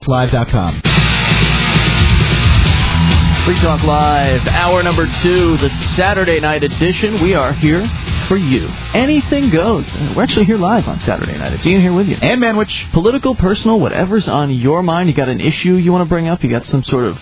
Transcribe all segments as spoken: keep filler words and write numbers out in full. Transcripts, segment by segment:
Live dot com. Free Talk Live, hour number two, the Saturday night edition. We are here for you. Anything goes. We're actually here live on Saturday night. It's Ian here with you. And Manwich. Political, personal, whatever's on your mind. You got an issue you want to bring up? You got some sort of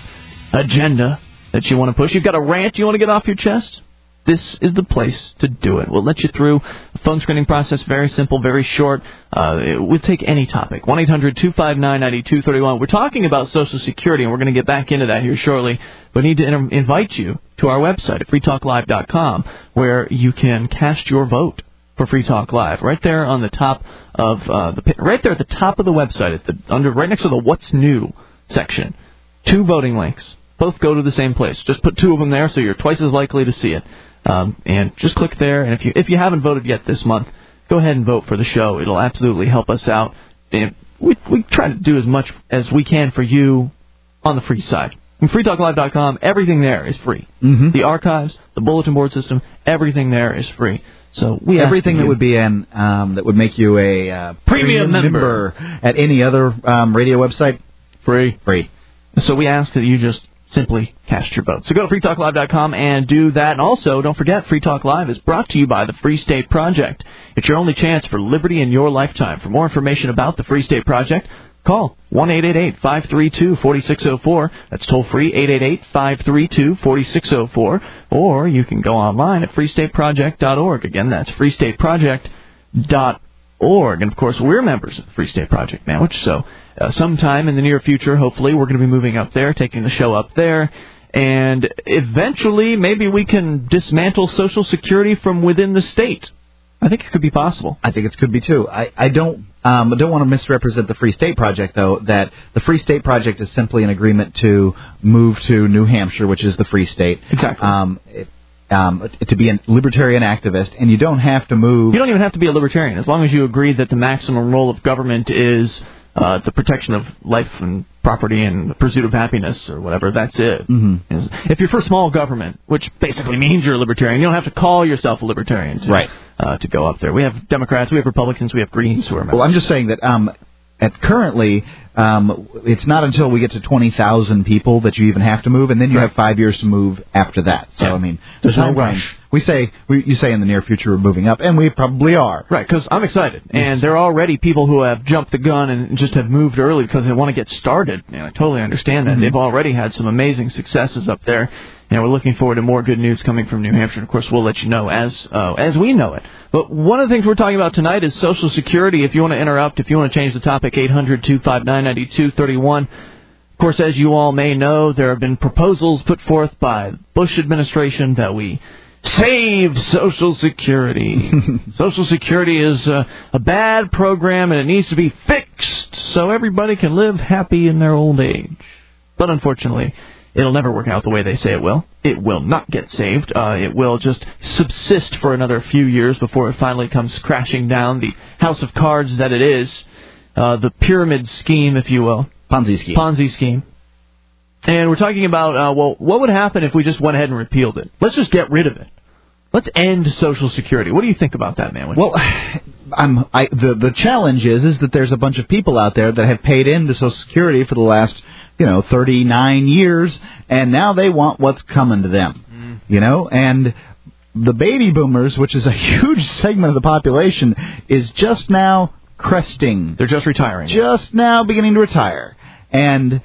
agenda that you want to push? You've got a rant you want to get off your chest? This is the place to do it. We'll let you through the phone screening process. Very simple, very short. Uh, we'll take any topic. one eight hundred two five nine nine two three one. We're talking about Social Security, and we're going to get back into that here shortly. But I need to inter- invite you to our website at free talk live dot com, where you can cast your vote for Free Talk Live. Right there on the top of uh, the right there at the top of the website, at the under right next to the What's New section. Two voting links. Both go to the same place. Just put two of them there, so you're twice as likely to see it. Um, and just click there, and if you if you haven't voted yet this month, go ahead and vote for the show. It'll absolutely help us out. And we we try to do as much as we can for you on the free side. And free talk live dot com, everything there is free. Mm-hmm. The archives, the bulletin board system, everything there is free. So we everything that would be an um, that would make you a uh, premium, premium member. member at any other um, radio website, free. Free. So we ask that you just simply cast your vote. So go to free talk live dot com and do that. And also, don't forget, Free Talk Live is brought to you by the Free State Project. It's your only chance for liberty in your lifetime. For more information about the Free State Project, call one eight eight eight five three two four six zero four. That's toll free, eight eight eight five three two four six zero four. Or you can go online at free state project dot org. Again, that's free state project dot org. And, of course, we're members of the Free State Project now, which so uh, sometime in the near future, hopefully, we're going to be moving up there, taking the show up there. And eventually, maybe we can dismantle Social Security from within the state. I think it could be possible. I think it could be, too. I, I don't um, I don't want to misrepresent the Free State Project, though, that the Free State Project is simply an agreement to move to New Hampshire, which is the free state. Exactly. Um, it, um, to be a libertarian activist, and you don't have to move. You don't even have to be a libertarian. As long as you agree that the maximum role of government is uh, the protection of life and property and the pursuit of happiness or whatever, that's it. Mm-hmm. If you're for small government, which basically means you're a libertarian, you don't have to call yourself a libertarian to, right. uh, to go up there. We have Democrats, we have Republicans, we have Greens who are members. Well, I'm just saying that um, at currently, um, it's not until we get to twenty thousand people that you even have to move, and then you right. have five years to move after that. So, yeah. I mean, there's no rush. rush. We say, we, you say in the near future we're moving up, and we probably are. Right, because I'm excited. And there are already people who have jumped the gun and just have moved early because they want to get started. And I totally understand that. Mm-hmm. They've already had some amazing successes up there. And we're looking forward to more good news coming from New Hampshire. And, of course, we'll let you know as uh, as we know it. But one of the things we're talking about tonight is Social Security. If you want to interrupt, if you want to change the topic, eight hundred two five nine nine two three one. Of course, as you all may know, there have been proposals put forth by the Bush administration that we save Social Security. Social Security is uh, a bad program, and it needs to be fixed so everybody can live happy in their old age. But unfortunately, it'll never work out the way they say it will. It will not get saved. Uh, it will just subsist for another few years before it finally comes crashing down, the house of cards that it is, uh, the pyramid scheme, if you will. Ponzi scheme. Ponzi scheme. And we're talking about, uh, well, what would happen if we just went ahead and repealed it? Let's just get rid of it. Let's end Social Security. What do you think about that, man? Well, I'm, I, the the challenge is is that there's a bunch of people out there that have paid into Social Security for the last, you know, thirty-nine years, and now they want what's coming to them, mm. you know, and the baby boomers, which is a huge segment of the population, is just now cresting. They're just retiring. Just now beginning to retire. And,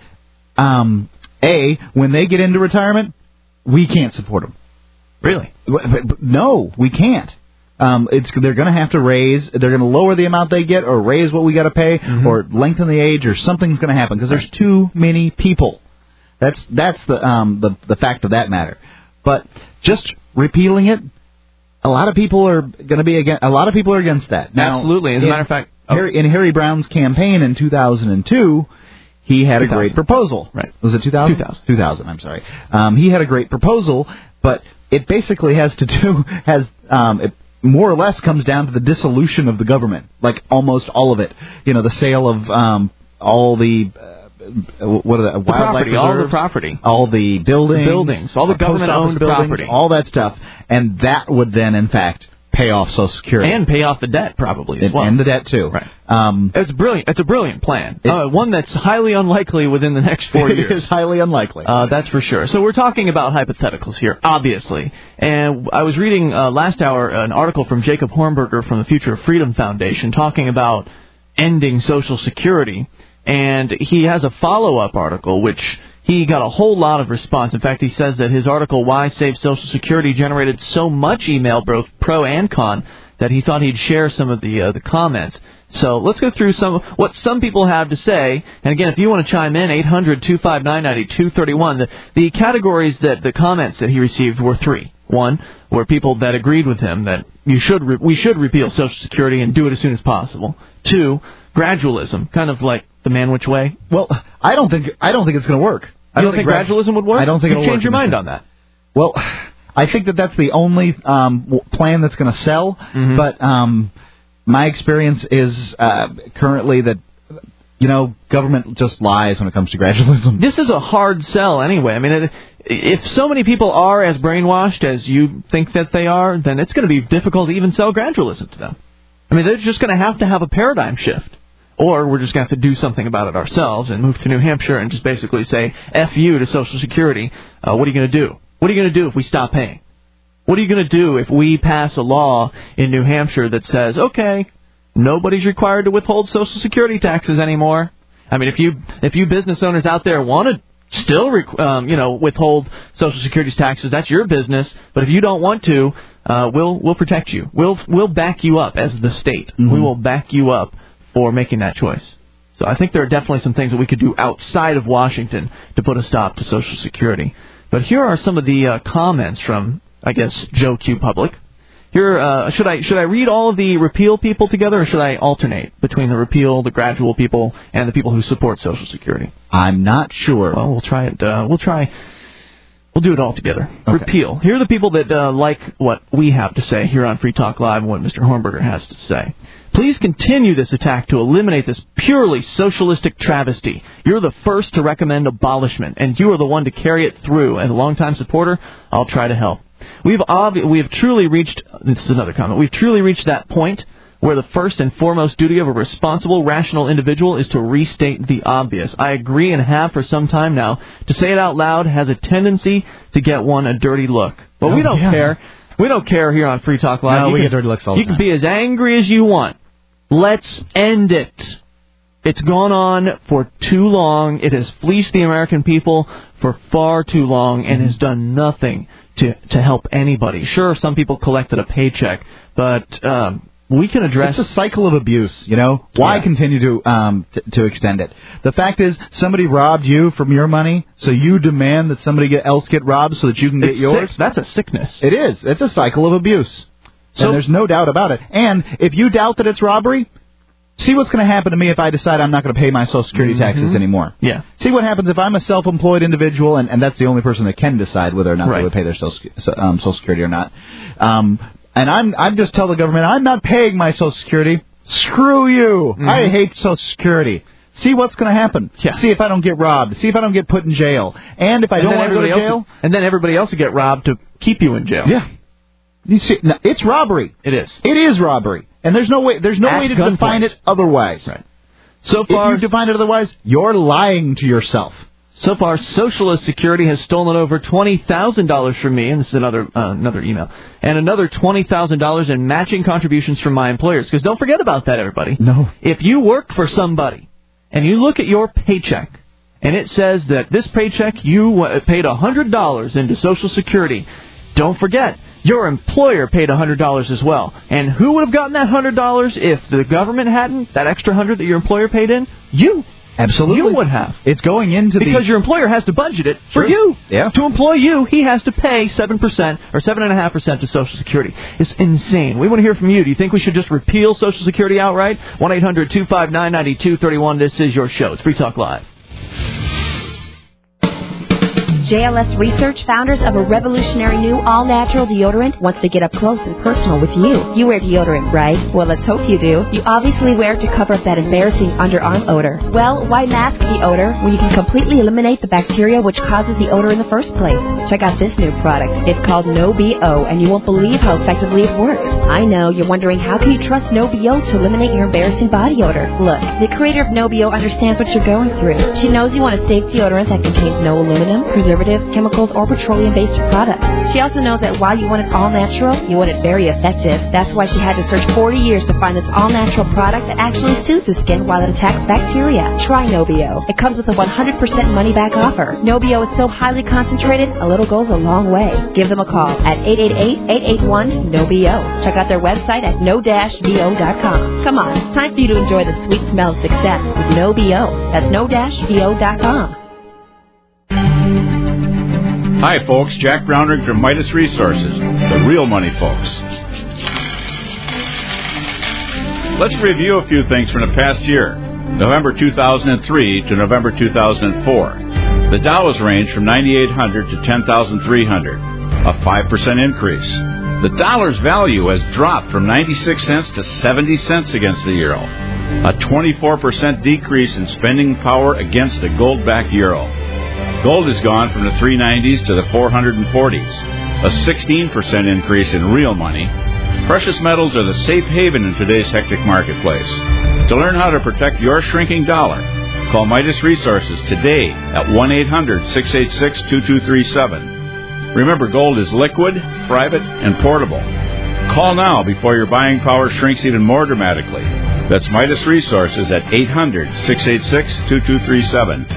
um, A, when they get into retirement, we can't support them. Really? No, we can't. Um, it's they're going to have to raise, they're going to lower the amount they get or raise what we got to pay mm-hmm. or lengthen the age or something's going to happen because there's too many people. That's that's the um the the fact of that matter. But just repealing it, a lot of people are going to be against. A lot of people are against that. Now, absolutely. As a matter of fact, oh. Harry, in Harry Brown's campaign in two thousand two, he had a great proposal. Right? Was it two thousand? two thousand. two thousand. I'm sorry. Um, he had a great proposal, but it basically has to do has um, it more or less comes down to the dissolution of the government, like almost all of it. You know, the sale of um, all the. Uh, What are the, the wildlife property, reserves, all the property, all the buildings, the buildings, all the government-owned buildings, property, all that stuff, and that would then, in fact, pay off Social Security. And pay off the debt, probably, as and, well. And the debt, too. Right. Um, it's brilliant. It's a brilliant plan. It, uh, one that's highly unlikely within the next four it years. It is highly unlikely. Uh, that's for sure. So we're talking about hypotheticals here, obviously. And I was reading uh, last hour an article from Jacob Hornberger from the Future of Freedom Foundation talking about ending Social Security. And he has a follow-up article, which he got a whole lot of response. In fact, he says that his article, Why Save Social Security, generated so much email, both pro and con, that he thought he'd share some of the uh, the comments. So let's go through some what some people have to say. And again, if you want to chime in, eight hundred, two five nine, nine two three one. The, the categories that the comments that he received were three. One were people that agreed with him that you should re- we should repeal Social Security and do it as soon as possible. Two, gradualism, kind of like the Man-Witch Way. Well, I don't think I don't think it's going to work. You I don't, don't think, think gradualism would work? I don't think you it'll change work your mind sense. on that. Well, I think that that's the only um, plan that's going to sell. Mm-hmm. But um, my experience is uh, currently that, you know, government just lies when it comes to gradualism. This is a hard sell anyway. I mean, it, if so many people are as brainwashed as you think that they are, then it's going to be difficult to even sell gradualism to them. I mean, they're just going to have to have a paradigm shift. Or we're just going to have to do something about it ourselves and move to New Hampshire and just basically say, F you to Social Security. Uh, what are you going to do? What are you going to do if we stop paying? What are you going to do if we pass a law in New Hampshire that says, okay, nobody's required to withhold Social Security taxes anymore? I mean, if you if you business owners out there want to still um, you know withhold Social Security taxes, that's your business. But if you don't want to, uh, we'll we'll protect you. We'll we'll back you up as the state. Mm-hmm. We will back you up for making that choice. So I think there are definitely some things that we could do outside of Washington to put a stop to Social Security. But here are some of the uh, comments from, I guess, Joe Q. Public. Here, uh, should I should I read all of the repeal people together, or should I alternate between the repeal, the gradual people, and the people who support Social Security? I'm not sure. Well, we'll try it. Uh, we'll try. We'll do it all together. Okay. Repeal. Here are the people that uh, like what we have to say here on Free Talk Live and what Mister Hornberger has to say. Please continue this attack to eliminate this purely socialistic travesty. You're the first to recommend abolishment, and you are the one to carry it through. As a longtime supporter, I'll try to help. We've obvi- we have truly reached, this is another comment, we've truly reached that point where the first and foremost duty of a responsible, rational individual is to restate the obvious. I agree and have for some time now. To say it out loud has a tendency to get one a dirty look. But oh, we don't yeah. care. We don't care here on Free Talk Live. No, you we can, get dirty looks all the You time. can be as angry as you want. Let's end it. It's gone on for too long. It has fleeced the American people for far too long and has done nothing to to help anybody. Sure, some people collected a paycheck, but um, we can address... It's a cycle of abuse, you know? Why yeah. continue to um t- to extend it? The fact is, somebody robbed you from your money, so you demand that somebody get, else get robbed so that you can get it's yours? Sick. That's a sickness. It is. It's a cycle of abuse. So, and there's no doubt about it. And if you doubt that it's robbery, see what's going to happen to me if I decide I'm not going to pay my Social Security taxes mm-hmm. anymore. Yeah. See what happens if I'm a self-employed individual, and, and that's the only person that can decide whether or not right. they would pay their Social, um, Social Security or not. Um, and I'm I'm just tell the government, I'm not paying my Social Security. Screw you. Mm-hmm. I hate Social Security. See what's going to happen. Yeah. See if I don't get robbed. See if I don't get put in jail. And if I and don't want to go to jail... Else, and then everybody else will get robbed to keep you in jail. Yeah. You see, no, it's robbery. It is. It is robbery. And there's no way there's no At way to gunpoint. define it otherwise. Right. So far, if you define it otherwise, you're lying to yourself. So far, Socialist Security has stolen over twenty thousand dollars from me, and this is another uh, another email, and another twenty thousand dollars in matching contributions from my employers. Because don't forget about that, everybody. No. If you work for somebody, and you look at your paycheck, and it says that this paycheck, you paid one hundred dollars into Social Security, don't forget, your employer paid one hundred dollars as well. And who would have gotten that one hundred dollars if the government hadn't, that extra one hundred dollars that your employer paid in? You. Absolutely. You would have. It's going into because the... your employer has to budget it for sure. you. Yeah. To employ you, he has to pay seven percent or seven point five percent to Social Security. It's insane. We want to hear from you. Do you think we should just repeal Social Security outright? one eight hundred two five nine nine two three one. This is your show. It's Free Talk Live. J L S Research, founders of a revolutionary new all-natural deodorant, wants to get up close and personal with you. You wear deodorant, right? Well, let's hope you do. You obviously wear it to cover up that embarrassing underarm odor. Well, why mask the odor when you can completely eliminate the bacteria which causes the odor in the first place? Check out this new product. It's called No B O, and you won't believe how effectively it works. I know, you're wondering how can you trust No B O to eliminate your embarrassing body odor? Look, the creator of No B O understands what you're going through. She knows you want a safe deodorant that contains no aluminum, preservatives, chemicals, or petroleum-based products. She also knows that while you want it all natural, you want it very effective. That's why she had to search forty years to find this all-natural product that actually soothes the skin while it attacks bacteria. Try No B O. It comes with a one hundred percent money-back offer. No B O is so highly concentrated, a little goes a long way. Give them a call at eight eight eight, eight eight one, N O B O. Check out their website at no dash B O dot com. Come on, it's time for you to enjoy the sweet smell of success with No B O. That's no dash B O dot com. Hi, folks. Jack Brownrigg from Midas Resources, the real money folks. Let's review a few things from the past year, November two thousand three to November two thousand four. The Dow has ranged from ninety-eight hundred to ten thousand three hundred, a five percent increase. The dollar's value has dropped from ninety-six cents to seventy cents against the euro, a twenty-four percent decrease in spending power against the gold-backed euro. Gold has gone from the three nineties to the four forties, a sixteen percent increase in real money. Precious metals are the safe haven in today's hectic marketplace. To learn how to protect your shrinking dollar, call Midas Resources today at one eight hundred, six eight six, two two three seven. Remember, gold is liquid, private, and portable. Call now before your buying power shrinks even more dramatically. That's Midas Resources at eight hundred, six eight six, two two three seven.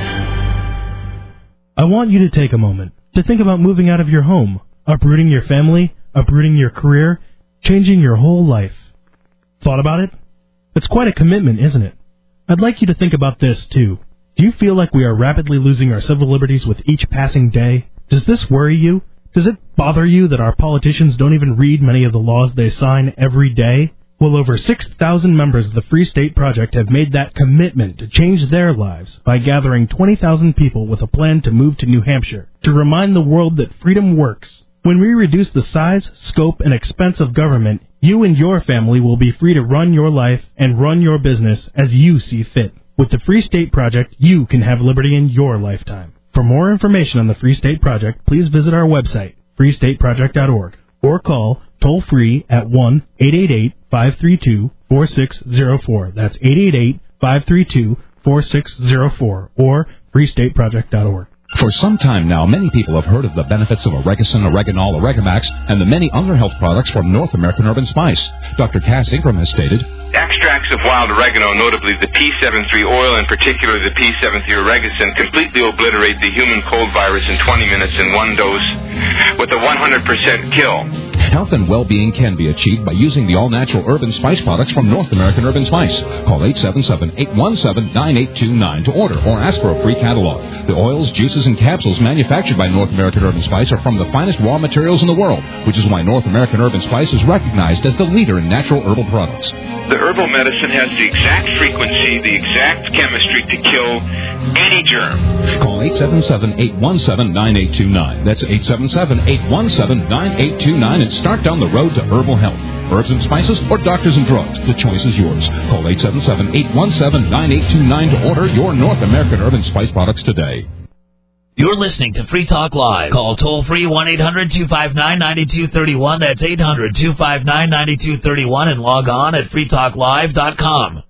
I want you to take a moment to think about moving out of your home, uprooting your family, uprooting your career, changing your whole life. Thought about it? It's quite a commitment, isn't it? I'd like you to think about this, too. Do you feel like we are rapidly losing our civil liberties with each passing day? Does this worry you? Does it bother you that our politicians don't even read many of the laws they sign every day? Well, over six thousand members of the Free State Project have made that commitment to change their lives by gathering twenty thousand people with a plan to move to New Hampshire to remind the world that freedom works. When we reduce the size, scope, and expense of government, you and your family will be free to run your life and run your business as you see fit. With the Free State Project, you can have liberty in your lifetime. For more information on the Free State Project, please visit our website, free state project dot org, or call toll-free at one eight eight eight, five three two, four six zero four. That's eight eight eight, five three two, four six zero four, or free state project dot org. For some time now, many people have heard of the benefits of Oregacin, Oreganol, Oregamax, and the many other health products from North American Herb and Spice. Doctor Cass Ingram has stated, extracts of wild oregano, notably the P seventy-three oil, and particularly the P seventy-three Oregacin, completely obliterate the human cold virus in twenty minutes in one dose with a one hundred percent kill. Health and well-being can be achieved by using the all-natural herb and spice products from North American Herb and Spice. Call eight seven seven, eight one seven, nine eight two nine to order or ask for a free catalog. The oils, juices, and capsules manufactured by North American Herb and Spice are from the finest raw materials in the world, which is why North American Herb and Spice is recognized as the leader in natural herbal products. The herbal medicine has the exact frequency, the exact chemistry to kill any germ. Call eight seven seven, eight one seven, nine eight two nine. That's eight seven seven, eight one seven, nine eight two nine and start down the road to herbal health. Herbs and spices or doctors and drugs, the choice is yours. Call eight seven seven, eight one seven, nine eight two nine to order your North American Herb and Spice products today. You're listening to Free Talk Live. Call toll-free one eight hundred, two five nine, nine two three one. That's eight hundred, two five nine, nine two three one and log on at free talk live dot com.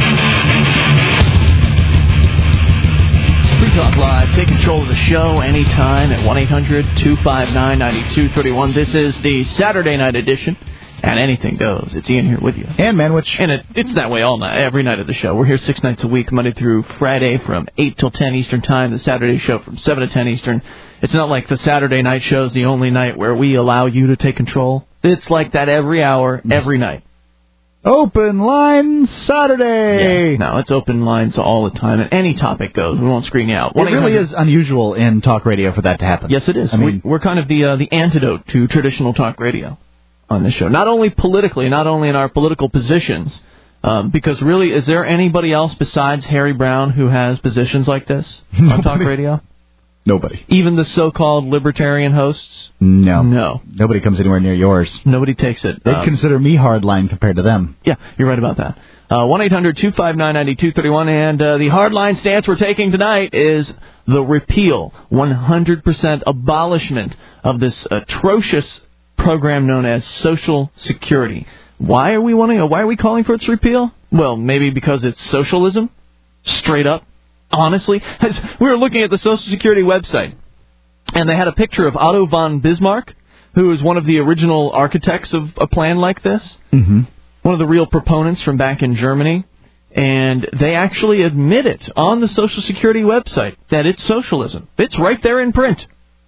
Free Talk Live. Take control of the show anytime at one eight hundred, two five nine, nine two three one. This is the Saturday night edition. And anything goes. It's Ian here with you. And Manwich. And it, it's that way all night, every night of the show. We're here six nights a week, Monday through Friday from eight till ten Eastern Time. The Saturday show from seven to ten Eastern. It's not like the Saturday night show is the only night where we allow you to take control. It's like that every hour, every night. Open line Saturday. Yeah, no, it's open lines all the time, and any topic goes. We won't screen you out. It really is unusual in talk radio for that to happen. Yes, it is. I mean, we're, we're kind of the uh, the antidote to traditional talk radio on this show. Not only politically, not only in our political positions, um, because really, is there anybody else besides Harry Brown who has positions like this on talk radio? Nobody. Even the so-called libertarian hosts? No. No. Nobody comes anywhere near yours. Nobody takes it. They'd um, consider me hardline compared to them. Yeah, you're right about that. Uh, one eight hundred two five nine nine two three one, and uh, the hardline stance we're taking tonight is the repeal, one hundred percent abolishment of this atrocious program known as Social Security. Why are we wanting? Why are we calling for its repeal? Well, maybe because it's socialism, straight up. Honestly, as we were looking at the Social Security website, and they had a picture of Otto von Bismarck, who is one of the original architects of a plan like this, mm-hmm. one of the real proponents from back in Germany, and they actually admit it on the Social Security website that it's socialism. It's right there in print.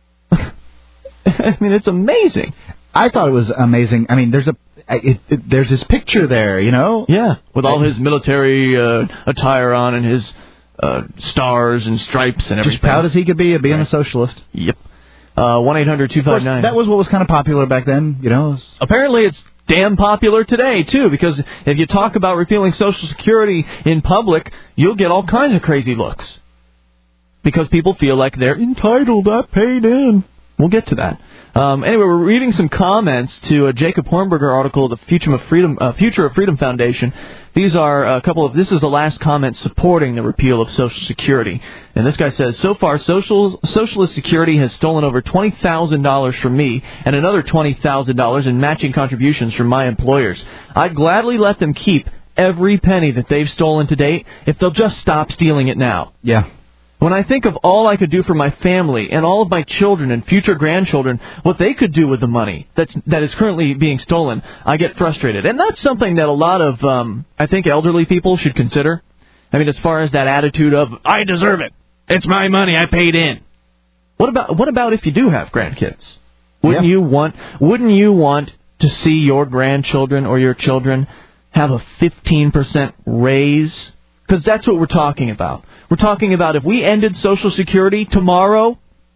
I mean, it's amazing. I thought it was amazing. I mean, there's a it, it, there's this picture there, you know? Yeah, with all his military uh, attire on and his uh, stars and stripes and everything. Just proud as he could be of being right. a socialist. Yep. Uh, one eight hundred two five nine. That was what was kind of popular back then, you know? Apparently it's damn popular today, too, because if you talk about repealing Social Security in public, you'll get all kinds of crazy looks. Because people feel like they're entitled, I paid in. We'll get to that. Um, anyway, we're reading some comments to a Jacob Hornberger article of the Future of Freedom, uh, Future of Freedom Foundation. These are a couple of. This is the last comment supporting the repeal of Social Security, and this guy says, so far, social, Socialist Security has stolen over twenty thousand dollars from me and another twenty thousand dollars in matching contributions from my employers. I'd gladly let them keep every penny that they've stolen to date if they'll just stop stealing it now. Yeah. When I think of all I could do for my family and all of my children and future grandchildren, what they could do with the money that's, that is currently being stolen, I get frustrated. And that's something that a lot of, um, I think, elderly people should consider. I mean, as far as that attitude of, I deserve it. It's my money. I paid in. What about what about if you do have grandkids? Wouldn't yeah. you want Wouldn't you want to see your grandchildren or your children have a fifteen percent raise? Because that's what we're talking about. We're talking about if we ended Social Security tomorrow,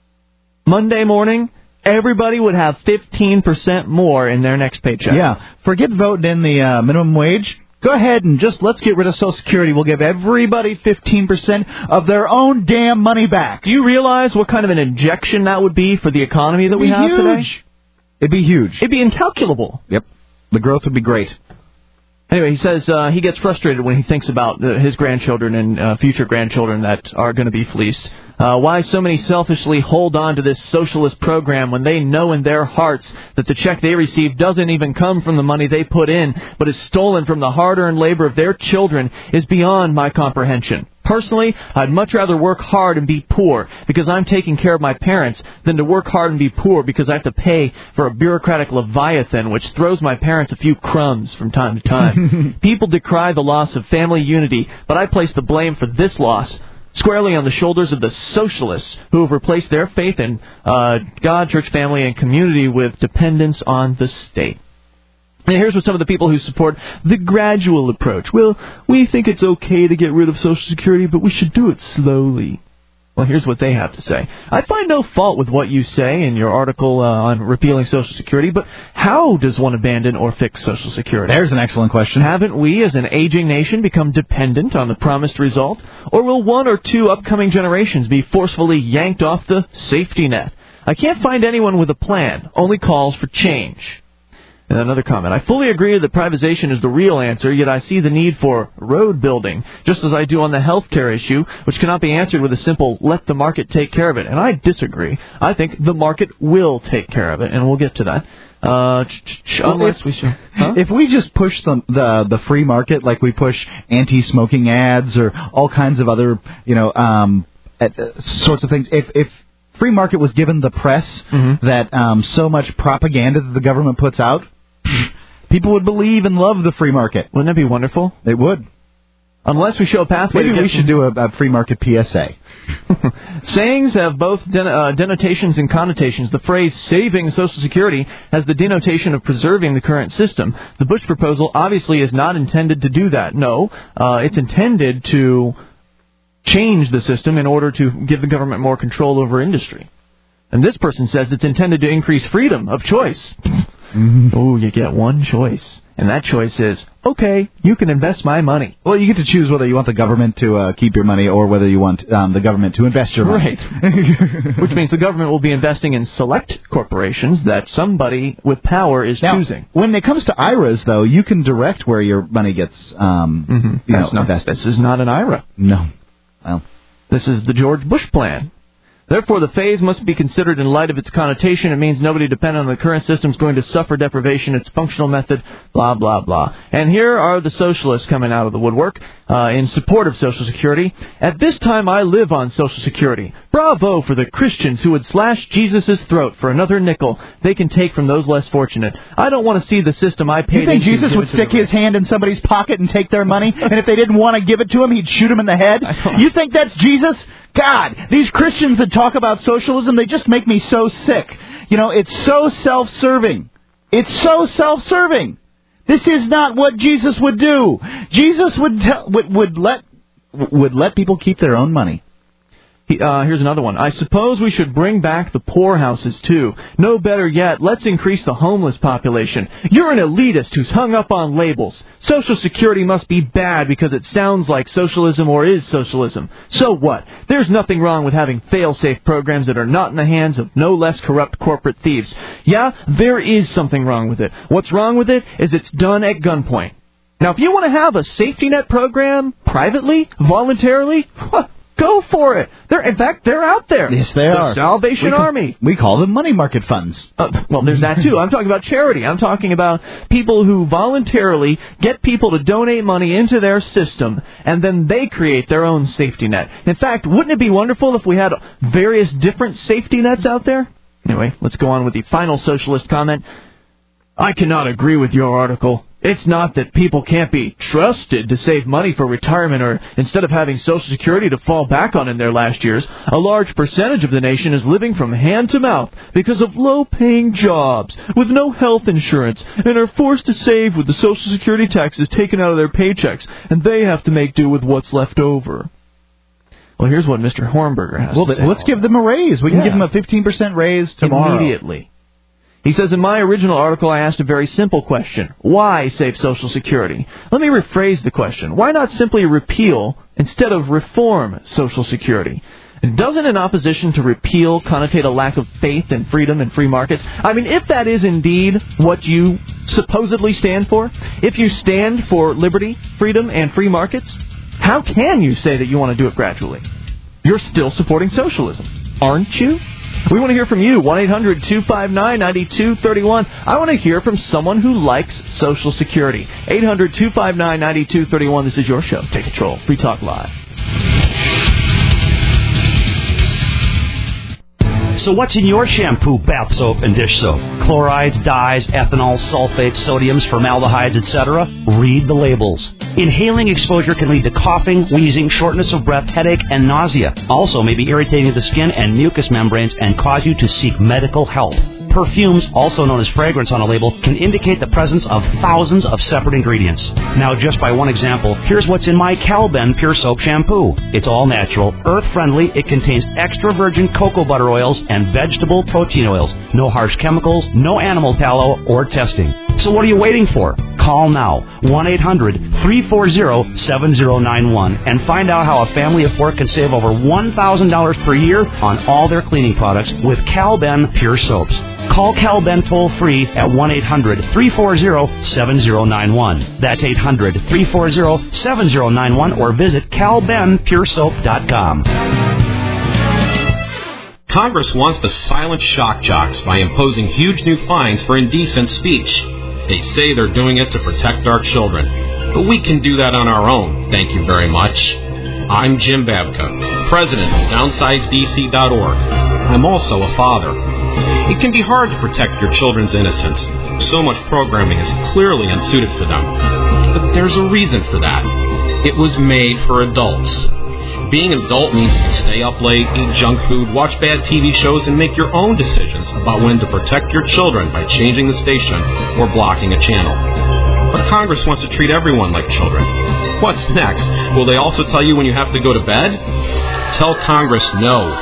Monday morning, everybody would have fifteen percent more in their next paycheck. Yeah. Forget voting in the uh, minimum wage. Go ahead and just let's get rid of Social Security. We'll give everybody fifteen percent of their own damn money back. Do you realize what kind of an injection that would be for the economy that It'd we have huge. today? It'd be huge. It'd be incalculable. Yep. The growth would be great. Anyway, he says uh, he gets frustrated when he thinks about uh, his grandchildren and uh, future grandchildren that are going to be fleeced. Uh, why so many selfishly hold on to this socialist program when they know in their hearts that the check they receive doesn't even come from the money they put in, but is stolen from the hard-earned labor of their children is beyond my comprehension. Personally, I'd much rather work hard and be poor because I'm taking care of my parents than to work hard and be poor because I have to pay for a bureaucratic leviathan which throws my parents a few crumbs from time to time. People decry the loss of family unity, but I place the blame for this loss squarely on the shoulders of the socialists who have replaced their faith in uh, God, church, family, and community with dependence on the state. And here's what some of the people who support the gradual approach. Well, we think it's okay to get rid of Social Security, but we should do it slowly. Well, here's what they have to say. I find no fault with what you say in your article uh, on repealing Social Security, but how does one abandon or fix Social Security? There's an excellent question. Haven't we, as an aging nation, become dependent on the promised result? Or will one or two upcoming generations be forcefully yanked off the safety net? I can't find anyone with a plan, only calls for change. And another comment. I fully agree that privatization is the real answer, yet I see the need for road building, just as I do on the health care issue, which cannot be answered with a simple, let the market take care of it. And I disagree. I think the market will take care of it, and we'll get to that. Uh, ch- ch- unless if, we should, huh? if we just push the, the the free market like we push anti-smoking ads or all kinds of other, you know, um, at, uh, sorts of things, if if free market was given the press mm-hmm. that um, so much propaganda that the government puts out, people would believe and love the free market. Wouldn't that be wonderful? They would. Unless we show a pathway. Maybe we should do a, a free market P S A. Sayings have both den- uh, denotations and connotations. The phrase saving Social Security has the denotation of preserving the current system. The Bush proposal obviously is not intended to do that. No, uh, it's intended to change the system in order to give the government more control over industry. And this person says it's intended to increase freedom of choice. Mm-hmm. Oh, you get one choice. And that choice is, okay, you can invest my money. Well, you get to choose whether you want the government to uh, keep your money or whether you want um, the government to invest your money. Right. Which means the government will be investing in select corporations that somebody with power is now, choosing. When it comes to I R As, though, you can direct where your money gets um, mm-hmm. you know, not, invested. This is not an I R A. No. Well, this is the George Bush plan. Therefore, the phase must be considered in light of its connotation. It means nobody dependent on the current system is going to suffer deprivation. Its functional method, blah, blah, blah. And here are the socialists coming out of the woodwork uh, in support of Social Security. At this time, I live on Social Security. Bravo for the Christians who would slash Jesus' throat for another nickel they can take from those less fortunate. I don't want to see the system I paid You think into Jesus would stick his hand in somebody's pocket and take their money? And if they didn't want to give it to him, he'd shoot him in the head? You think that's Jesus? God, these Christians that talk about socialism, they just make me so sick. You know, it's so self-serving. It's so self-serving. This is not what Jesus would do. Jesus would tell, would, would let would let people keep their own money. He, uh, here's another one. I suppose we should bring back the poorhouses, too. No better yet, let's increase the homeless population. You're an elitist who's hung up on labels. Social Security must be bad because it sounds like socialism or is socialism. So what? There's nothing wrong with having fail-safe programs that are not in the hands of no less corrupt corporate thieves. Yeah, there is something wrong with it. What's wrong with it is it's done at gunpoint. Now, if you want to have a safety net program privately, voluntarily, go for it. They're, in fact, they're out there. Yes, they the are. Salvation we call, Army. We call them money market funds. Uh, well, there's that, too. I'm talking about charity. I'm talking about people who voluntarily get people to donate money into their system, and then they create their own safety net. In fact, wouldn't it be wonderful if we had various different safety nets out there? Anyway, let's go on with the final socialist comment. I cannot agree with your article. It's not that people can't be trusted to save money for retirement or instead of having Social Security to fall back on in their last years, a large percentage of the nation is living from hand to mouth because of low-paying jobs with no health insurance and are forced to save with the Social Security taxes taken out of their paychecks, and they have to make do with what's left over. Well, here's what Mister Hornberger has well, to say. Let's give them a raise. We can yeah. give them a fifteen percent raise tomorrow. Immediately. He says, in my original article, I asked a very simple question. Why save Social Security? Let me rephrase the question. Why not simply repeal instead of reform Social Security? And doesn't an opposition to repeal connotate a lack of faith in freedom and free markets? I mean, if that is indeed what you supposedly stand for, if you stand for liberty, freedom, and free markets, how can you say that you want to do it gradually? You're still supporting socialism, aren't you? We want to hear from you, one eight hundred two five nine nine two three one. I want to hear from someone who likes Social Security. eight hundred two five nine nine two three one. This is your show. Take control. Free Talk Live. So what's in your shampoo, bath soap, and dish soap? Chlorides, dyes, ethanol, sulfates, sodiums, formaldehydes, et cetera? Read the labels. Inhaling exposure can lead to coughing, wheezing, shortness of breath, headache, and nausea. Also may be irritating to the skin and mucous membranes and cause you to seek medical help. Perfumes, also known as fragrance on a label, can indicate the presence of thousands of separate ingredients. Now, just by one example, here's what's in my Calben Pure Soap Shampoo. It's all natural, earth-friendly, it contains extra virgin cocoa butter oils and vegetable protein oils. No harsh chemicals, no animal tallow, or testing. So what are you waiting for? Call now, one eight hundred three four zero seven zero nine one, and find out how a family of four can save over one thousand dollars per year on all their cleaning products with Calben Pure Soaps. Call Calben toll-free at one eight hundred three four zero seven zero nine one. That's eight hundred three four zero seven zero nine one, or visit calben pure soap dot com. Congress wants to silence shock jocks by imposing huge new fines for indecent speech. They say they're doing it to protect our children. But we can do that on our own, thank you very much. I'm Jim Babka, president of downsize D C dot org. I'm also a father. It can be hard to protect your children's innocence. So much programming is clearly unsuited for them. But there's a reason for that. It was made for adults. Being an adult means you can stay up late, eat junk food, watch bad T V shows, and make your own decisions about when to protect your children by changing the station or blocking a channel. But Congress wants to treat everyone like children. What's next? Will they also tell you when you have to go to bed? Tell Congress no.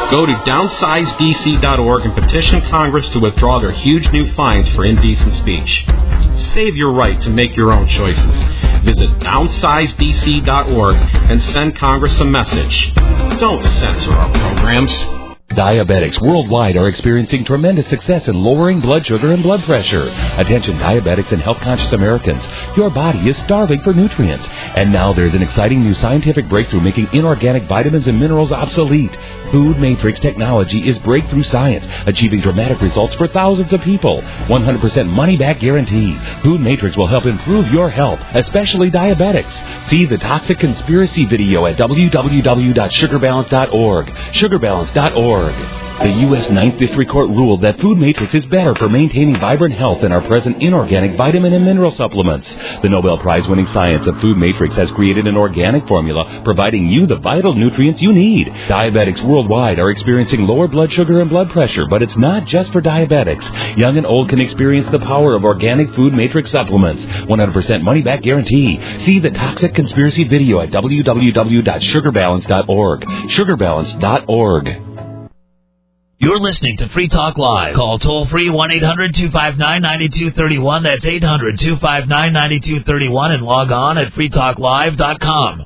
Go to downsize D C dot org and petition Congress to withdraw their huge new fines for indecent speech. Save your right to make your own choices. Visit downsize D C dot org and send Congress a message. Don't censor our programs. Diabetics worldwide are experiencing tremendous success in lowering blood sugar and blood pressure. Attention diabetics and health-conscious Americans. Your body is starving for nutrients. And now there's an exciting new scientific breakthrough making inorganic vitamins and minerals obsolete. Food Matrix technology is breakthrough science, achieving dramatic results for thousands of people. one hundred percent money-back guarantee. Food Matrix will help improve your health, especially diabetics. See the Toxic Conspiracy video at w w w dot sugar balance dot org. sugar balance dot org. The U S ninth District Court ruled that Food Matrix is better for maintaining vibrant health than our present inorganic vitamin and mineral supplements. The Nobel Prize-winning science of Food Matrix has created an organic formula providing you the vital nutrients you need. Diabetics worldwide are experiencing lower blood sugar and blood pressure, but it's not just for diabetics. Young and old can experience the power of organic Food Matrix supplements. one hundred percent money-back guarantee. See the Toxic Conspiracy video at w w w dot sugar balance dot org. sugar balance dot org. You're listening to Free Talk Live. Call toll-free one eight hundred two five nine nine two three one. That's eight hundred two five nine nine two three one. And log on at free talk live dot com.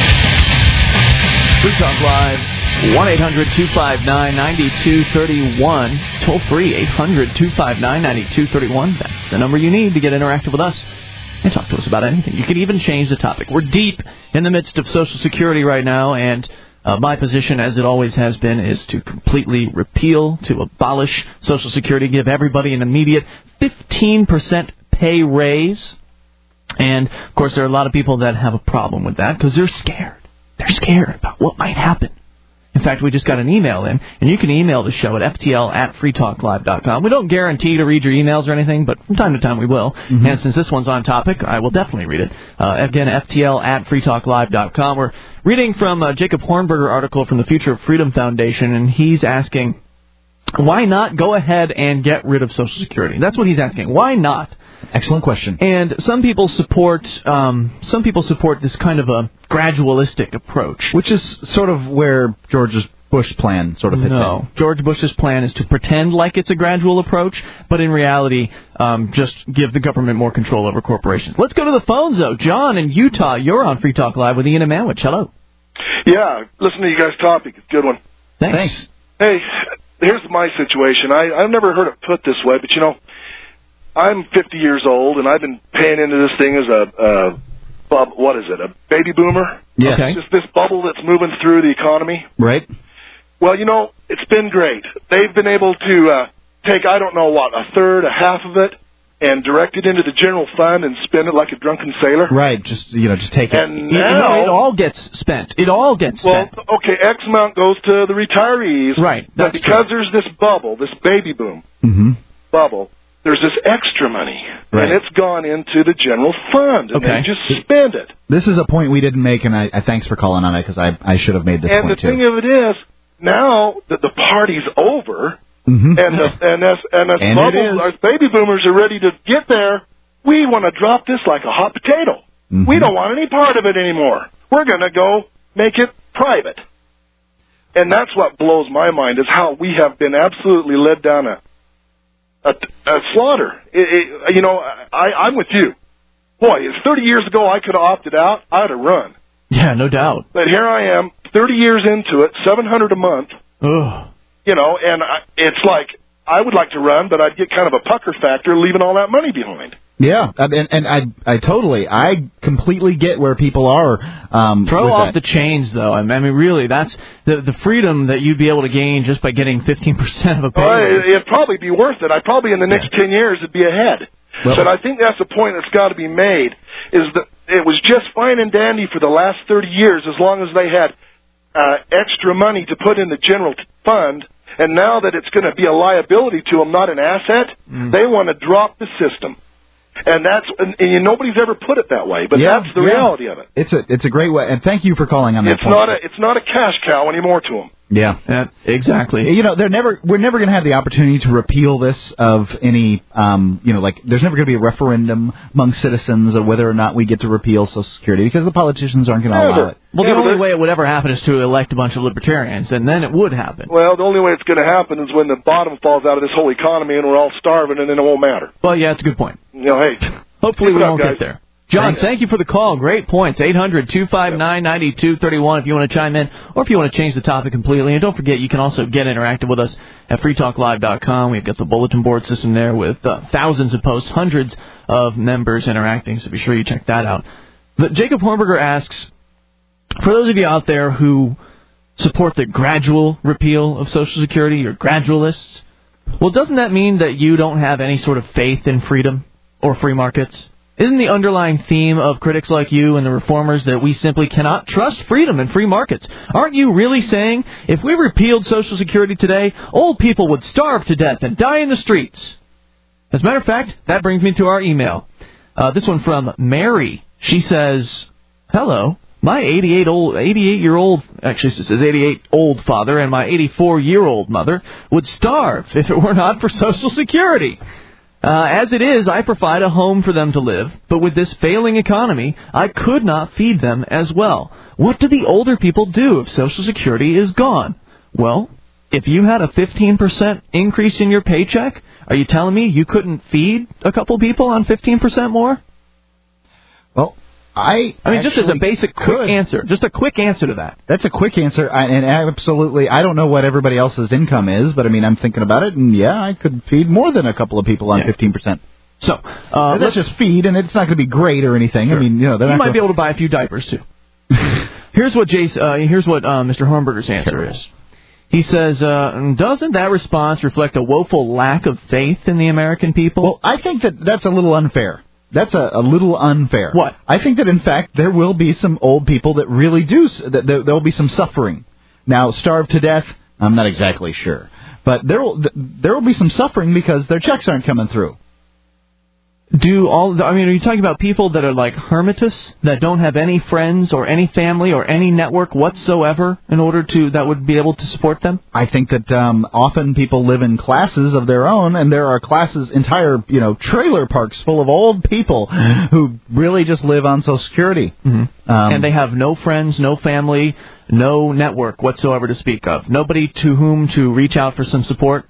Free Talk Live, one eight hundred two five nine nine two three one. Toll-free, eight hundred two five nine nine two three one. That's the number you need to get interactive with us and talk to us about anything. You can even change the topic. We're deep in the midst of Social Security right now, and Uh, my position, as it always has been, is to completely repeal, to abolish Social Security, give everybody an immediate fifteen percent pay raise. And, of course, there are a lot of people that have a problem with that because they're scared. They're scared about what might happen. In fact, we just got an email in, and you can email the show at f t l at free talk live dot com. We don't guarantee to read your emails or anything, but from time to time we will. Mm-hmm. And since this one's on topic, I will definitely read it. Uh, again, f t l at free talk live dot com. We're reading from a Jacob Hornberger article from the Future of Freedom Foundation, and he's asking, why not go ahead and get rid of Social Security? That's what he's asking. Why not? Excellent question. And some people support um, some people support this kind of a gradualistic approach, which is sort of where George's Bush plan sort of fits no. in. George Bush's plan is to pretend like it's a gradual approach, but in reality, um, just give the government more control over corporations. Let's go to the phones, though. John in Utah, you're on Free Talk Live with Ian and Manwich. Hello. Yeah, listen to you guys' topic. It's a good one. Thanks. Thanks. Hey, here's my situation. I, I've never heard it put this way, but, you know, I'm fifty years old, and I've been paying into this thing as a, uh, bub, what is it, a baby boomer? Yes. Okay. Just this bubble that's moving through the economy. Right. Well, you know, it's been great. They've been able to uh, take, I don't know what, a third, a half of it, and direct it into the general fund and spend it like a drunken sailor. Right, just, you know, just take it. And now, now, it all gets spent. It all gets well, spent. Well, okay, X amount goes to the retirees. Right. But because true. there's this bubble, this baby boom mm-hmm. bubble, there's this extra money, right. and it's gone into the general fund, and okay. they just spend it. This is a point we didn't make, and I, I thanks for calling on it, because I, I should have made this and point, too. And the thing of it is, now that the party's over, mm-hmm. and, the, and as, and as and bubbles, our baby boomers are ready to get there, we want to drop this like a hot potato. Mm-hmm. We don't want any part of it anymore. We're going to go make it private. And that's what blows my mind, is how we have been absolutely led down a A, a slaughter. It, it, you know, I, I'm with you. Boy, thirty years ago I could have opted out. I'd have run. Yeah, no doubt. But here I am, thirty years into it, seven hundred a month. Ugh. You know, and I, it's like I would like to run, but I'd get kind of a pucker factor leaving all that money behind. Yeah, and, and I I totally, I completely get where people are. Um, Throw off that. the chains, though. I mean, really, that's the the freedom that you'd be able to gain just by getting fifteen percent of a pay raise. Uh, it'd probably be worth it. I'd probably, in the next yeah. ten years, it'd be ahead. Well, but I think that's the point that's got to be made, is that it was just fine and dandy for the last thirty years as long as they had uh, extra money to put in the general fund, and now that it's going to be a liability to them, not an asset, mm. they want to drop the system. And that's and, and nobody's ever put it that way, but yeah, that's the yeah. reality of it. It's a it's a great way, and thank you for calling on that it's point. Not a, it's not a cash cow anymore to them. Yeah. yeah, exactly. You know, they're never. We're never going to have the opportunity to repeal this of any. Um, you know, like there's never going to be a referendum among citizens of whether or not we get to repeal Social Security because the politicians aren't going to allow it. Well, the only way it would ever happen is to elect a bunch of libertarians, and then it would happen. Well, the only way it's going to happen is when the bottom falls out of this whole economy and we're all starving, and then it won't matter. Well, yeah, that's a good point. You know, hey. Hopefully we up, won't guys. get there. John, Thanks. thank you for the call. Great points. eight hundred two five nine nine two three one if you want to chime in or if you want to change the topic completely. And don't forget, you can also get interactive with us at free talk live dot com. We've got the bulletin board system there with uh, thousands of posts, hundreds of members interacting, so be sure you check that out. But Jacob Hornberger asks, for those of you out there who support the gradual repeal of Social Security, you're gradualists, well, doesn't that mean that you don't have any sort of faith in freedom or free markets? Isn't the underlying theme of critics like you and the reformers that we simply cannot trust freedom and free markets? Aren't you really saying if we repealed Social Security today, old people would starve to death and die in the streets? As a matter of fact, that brings me to our email. Uh, this one from Mary. She says, hello. My eighty-eight old, eighty-eight-year-old, actually it says eighty-eight-old father and my eighty-four-year-old mother would starve if it were not for Social Security. Uh, as it is, I provide a home for them to live, but with this failing economy, I could not feed them as well. What do the older people do if Social Security is gone? Well, if you had a fifteen percent increase in your paycheck, are you telling me you couldn't feed a couple people on fifteen percent more? Well, I I mean, just as a basic quick could. answer, just a quick answer to that. That's a quick answer, I, and absolutely, I don't know what everybody else's income is, but I mean, I'm thinking about it, and yeah, I could feed more than a couple of people on Yeah. fifteen percent. So, uh, that's just feed, and it's not going to be great or anything. Sure. I mean, you know, they're you not might gonna... be able to buy a few diapers too. Here's what Jace, uh, here's what uh, Mister Hornberger's answer Sure. is. He says, uh, doesn't that response reflect a woeful lack of faith in the American people? Well, I think that that's a little unfair. That's a, a little unfair. What? I think that, in fact, there will be some old people that really do, that there will be some suffering. Now, starved to death, I'm not exactly sure. But there will, there will be some suffering because their checks aren't coming through. Do all, I mean, are you talking about people that are like hermitists, that don't have any friends or any family or any network whatsoever in order to, that would be able to support them? I think that um, often people live in classes of their own, and there are classes, entire, you know, trailer parks full of old people who really just live on Social Security. Mm-hmm. Um, and they have no friends, no family, no network whatsoever to speak of. Nobody to whom to reach out for some support.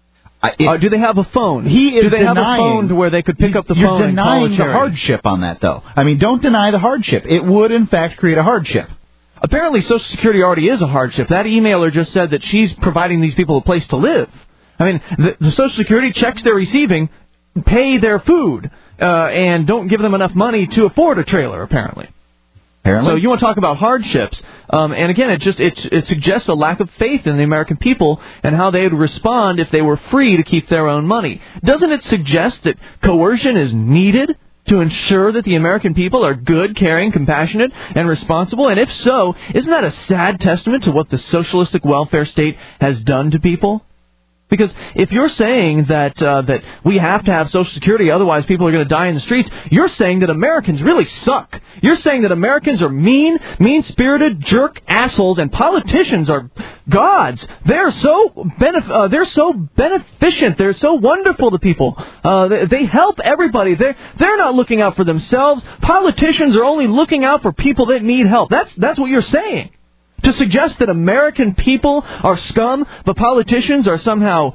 It, uh, do they have a phone? He is do they denying, have a phone to where they could pick up the you're phone and call a denying the charity? hardship on that, though. I mean, don't deny the hardship. It would, in fact, create a hardship. Apparently, Social Security already is a hardship. That emailer just said that she's providing these people a place to live. I mean, the, the Social Security checks they're receiving pay their food uh, and don't give them enough money to afford a trailer, apparently. Apparently. So you want to talk about hardships, um, and again, it just it, it suggests a lack of faith in the American people and how they would respond if they were free to keep their own money. Doesn't it suggest that coercion is needed to ensure that the American people are good, caring, compassionate, and responsible? And if so, isn't that a sad testament to what the socialistic welfare state has done to people? Because if you're saying that uh, that we have to have Social Security, otherwise people are going to die in the streets, you're saying that Americans really suck. You're saying that Americans are mean, mean-spirited, jerk assholes, and politicians are gods. They're so benef- uh, they're so beneficent. They're so wonderful to people. Uh, they, they help everybody. They're they're not looking out for themselves. Politicians are only looking out for people that need help. That's that's what you're saying. To suggest that American people are scum, but politicians are somehow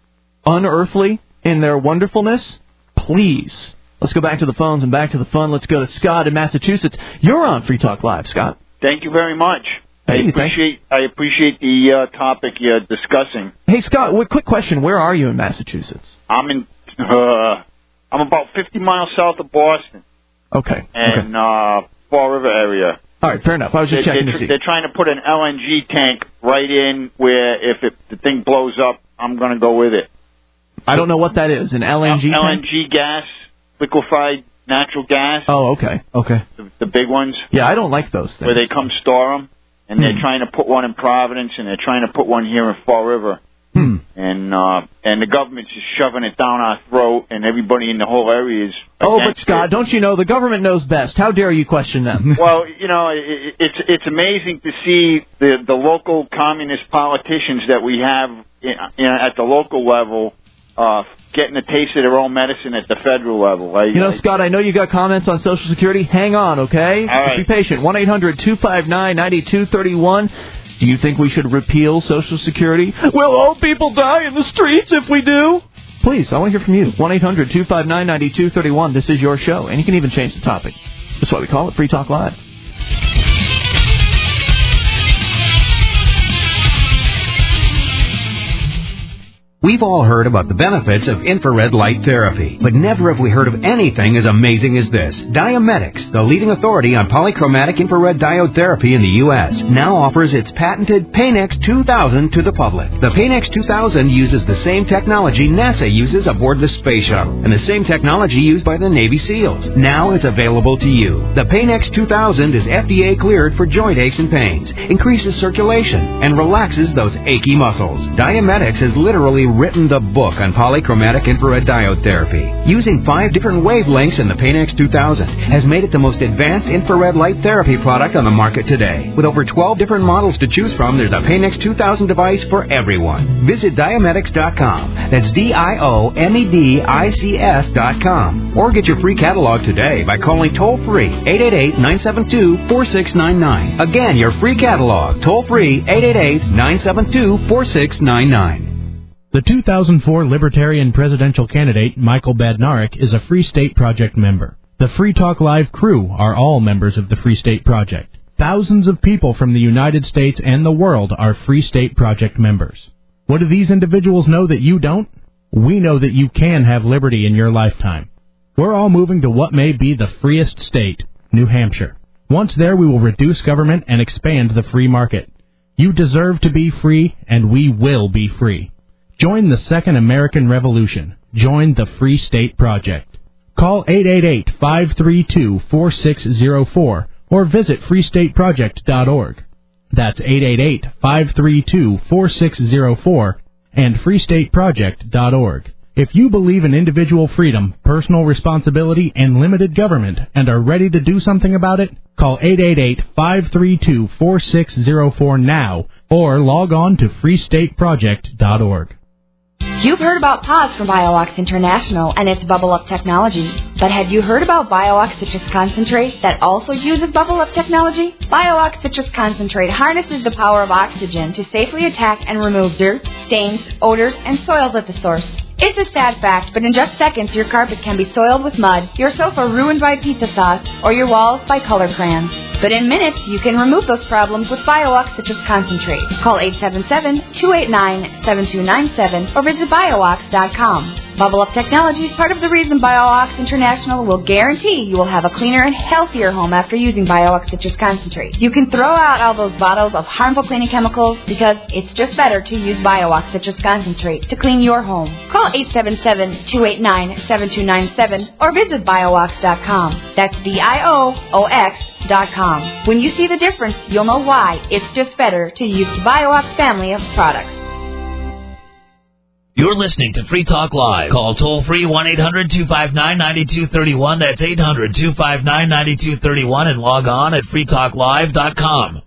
unearthly in their wonderfulness? Please. Let's go back to the phones and back to the fun. Let's go to Scott in Massachusetts. You're on Free Talk Live, Scott. Thank you very much. Hey, I appreciate I appreciate the uh, topic you're discussing. Hey, Scott, w- quick question. Where are you in Massachusetts? I'm in. Uh, I'm about fifty miles south of Boston. Okay. And okay. uh, Fall River area. All right, fair enough. I was just they're, checking they're, to see. They're trying to put an L N G tank right in where if it, the thing blows up, I'm going to go with it. I don't know what that is. An L N G L- tank? L N G gas, liquefied natural gas. Oh, okay. Okay. The, the big ones. Yeah, I don't like those things. Where they come store them, and hmm. they're trying to put one in Providence, and they're trying to put one here in Fall River. Hmm. Mm. And uh, and the government's just shoving it down our throat, and everybody in the whole area is. Oh, but Scott, don't you know the government knows best? How dare you question them? Well, you know, it, it's it's amazing to see the the local communist politicians that we have in, in, at the local level uh, getting a taste of their own medicine at the federal level. I, you know, Scott, I know you got comments on Social Security. Hang on, okay? All right. Be patient. one eight hundred two five nine nine two three one. Do you think we should repeal Social Security? Will old people die in the streets if we do? Please, I want to hear from you. one eight hundred two five nine nine two three one. This is your show, and you can even change the topic. That's why we call it Free Talk Live. We've all heard about the benefits of infrared light therapy, but never have we heard of anything as amazing as this. Diametics, the leading authority on polychromatic infrared diode therapy in the U S, now offers its patented Paynex two thousand to the public. The Paynex two thousand uses the same technology NASA uses aboard the space shuttle, and the same technology used by the Navy SEALs. Now it's available to you. The Paynex two thousand is F D A cleared for joint aches and pains, increases circulation, and relaxes those achy muscles. Diametics has literally written the book on polychromatic infrared diode therapy. Using five different wavelengths in the Paynex two thousand has made it the most advanced infrared light therapy product on the market today. With over twelve different models to choose from, there's a Paynex two thousand device for everyone. Visit diametics dot com. That's D I O M E D I C S dot com. Or get your free catalog today by calling toll-free eight eight eight, nine seven two, four six nine nine. Again, your free catalog, toll-free eight eight eight, nine seven two, four six nine nine. The two thousand four Libertarian presidential candidate, Michael Badnarik, is a Free State Project member. The Free Talk Live crew are all members of the Free State Project. Thousands of people from the United States and the world are Free State Project members. What do these individuals know that you don't? We know that you can have liberty in your lifetime. We're all moving to what may be the freest state, New Hampshire. Once there, we will reduce government and expand the free market. You deserve to be free, and we will be free. Join the Second American Revolution. Join the Free State Project. Call eight eight eight, five three two, four six zero four or visit free state project dot org. That's eight eight eight, five three two, four six zero four and free state project dot org. If you believe in individual freedom, personal responsibility, and limited government and are ready to do something about it, call eight eight eight, five three two, four six zero four now or log on to free state project dot org. You've heard about P O Z from BioOx International and its Bubble Up technology. But have you heard about BioOx Citrus Concentrate that also uses Bubble Up technology? BioOx Citrus Concentrate harnesses the power of oxygen to safely attack and remove dirt, stains, odors, and soils at the source. It's a sad fact, but in just seconds your carpet can be soiled with mud, your sofa ruined by pizza sauce, or your walls by color crayons. But in minutes, you can remove those problems with BioOx Citrus Concentrate. Call eight seven seven, two eight nine, seven two nine seven or visit biox dot com. Bubble Up Technology is part of the reason BioOx International will guarantee you will have a cleaner and healthier home after using BioOx Citrus Concentrate. You can throw out all those bottles of harmful cleaning chemicals because it's just better to use BioOx Citrus Concentrate to clean your home. Call eight seven seven, two eight nine, seven two nine seven or visit biox dot com. That's B I O O X dot com. When you see the difference, you'll know why it's just better to use the BioOx family of products. You're listening to Free Talk Live. Call toll-free one eight hundred two five nine nine two three one. That's eight hundred two five nine nine two three one and log on at free talk live dot com.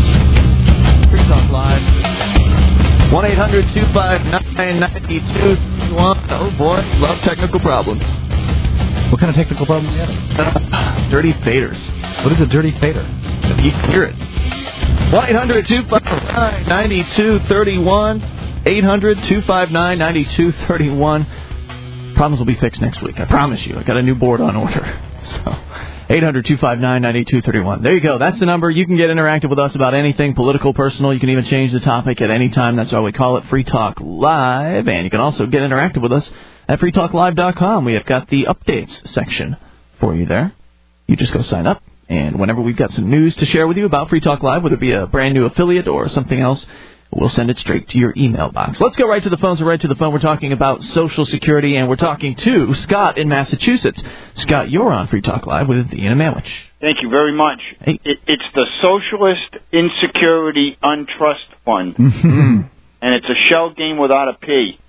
Free Talk Live. one eight hundred two five nine nine two three one. Oh, boy. Love technical problems. What kind of technical problems do you have? Uh, dirty faders. What is a dirty fader? You can hear it. one eight hundred two five nine nine two three one. eight hundred two five nine nine two three one. Problems will be fixed next week. I promise you. I got a new board on order. So, eight hundred two five nine nine two three one. There you go. That's the number. You can get interactive with us about anything, political, personal. You can even change the topic at any time. That's why we call it Free Talk Live. And you can also get interactive with us at free talk live dot com. We have got the updates section for you there. You just go sign up. And whenever we've got some news to share with you about Free Talk Live, whether it be a brand new affiliate or something else, we'll send it straight to your email box. Let's go right to the phones. We're right to the phone. We're talking about Social Security, and we're talking to Scott in Massachusetts. Scott, you're on Free Talk Live with Ian Manwich. Thank you very much. Hey. It, it's the Socialist Insecurity Untrust Fund. Mm-hmm. and it's a shell game without a P.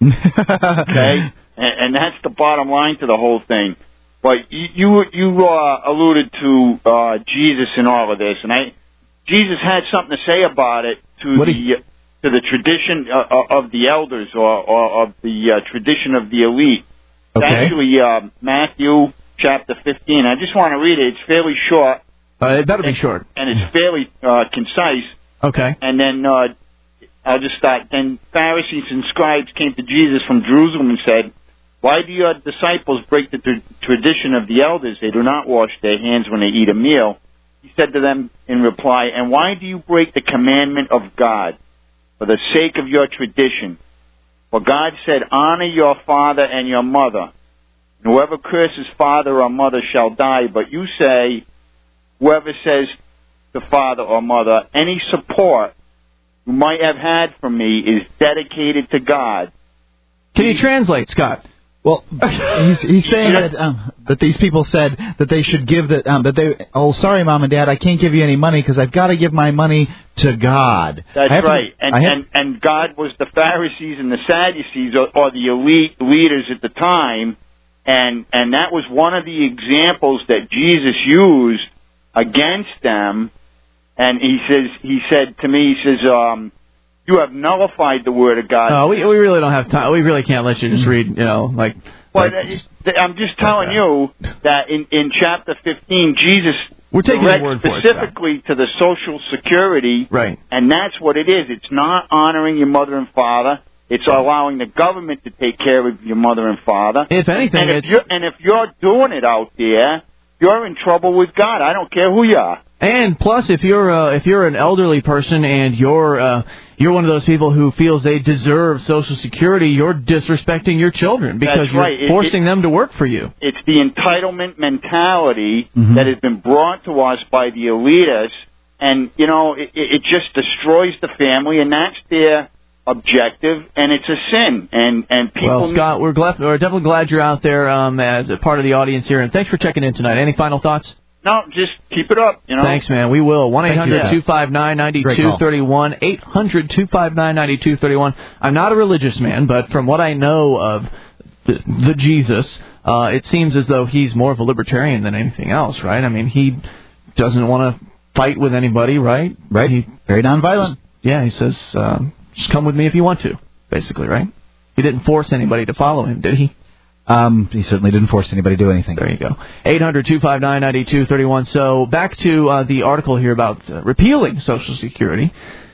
Okay? And, and that's the bottom line to the whole thing. But you you, you uh, alluded to uh, Jesus in all of this, and I Jesus had something to say about it to what the you... to the tradition uh, of the elders or, or of the uh, tradition of the elite. Okay. It's actually uh, Matthew chapter fifteen. I just want to read it. It's fairly short. Uh, it better be and, short. And it's fairly uh, concise. Okay. And then uh, I'll just start. Then Pharisees and scribes came to Jesus from Jerusalem and said, "Why do your disciples break the tra- tradition of the elders? They do not wash their hands when they eat a meal." He said to them in reply, "And why do you break the commandment of God for the sake of your tradition? For God said, 'Honor your father and your mother.' And whoever curses father or mother shall die. But you say, whoever says to father or mother, 'Any support you might have had from me is dedicated to God.'" Can you translate, Scott? Well, he's, he's saying that um, that these people said that they should give the um, that they oh sorry mom and dad I can't give you any money because I've got to give my money to God. That's right, to, and, have, and and God was the Pharisees and the Sadducees or, or the elite leaders at the time, and and that was one of the examples that Jesus used against them. And he says he said to me, he says, um, "You have nullified the word of God." No, we we really don't have time. We really can't let you just read, you know, like. Well, like just, I'm just telling you that in, in chapter fifteen, Jesus We're taking led your word for it, specifically to the Social Security, right? And that's what it is. It's not honoring your mother and father. It's allowing the government to take care of your mother and father. If anything, and if it's... you're and if you're doing it out there, you're in trouble with God. I don't care who you are. And plus, if you're uh, if you're an elderly person and you're uh, you're one of those people who feels they deserve Social Security, you're disrespecting your children because That's you're right. It- forcing it- them to work for you. It's the entitlement mentality Mhm. that has been brought to us by the elitists, and you know it, it just destroys the family, and that's their objective, and it's a sin. And and people. Well, Scott, we're glad we're definitely glad you're out there um, as a part of the audience here, and thanks for checking in tonight. Any final thoughts? No, just keep it up, you know. Thanks, man. We will. one eight hundred two five nine nine Great two call. three one. eight hundred two five nine nine two three one. I'm not a religious man, but from what I know of the, the Jesus, uh, it seems as though he's more of a libertarian than anything else, right? I mean, he doesn't want to fight with anybody, right? Right. He, Very nonviolent. yeah, he says, um, just come with me if you want to, basically, right? He didn't force anybody to follow him, did he? Um, he certainly didn't force anybody to do anything. There you go. eight hundred two five nine nine two three one. So back to uh, the article here about uh, repealing Social Security.